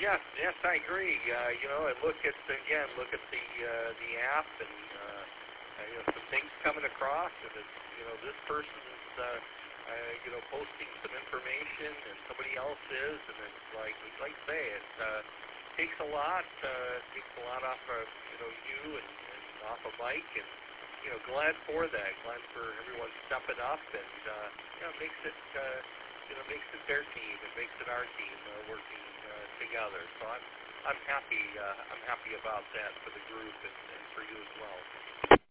Yes, I agree. I look at the app and some things coming across, and it's this person's posting some information, and somebody else is, and it's like I say, it takes a lot off of you and off of Mike, and glad for that, glad for everyone stepping up, and makes it makes it their team, and makes it our team working together. So I'm happy about that for the group and for you as well.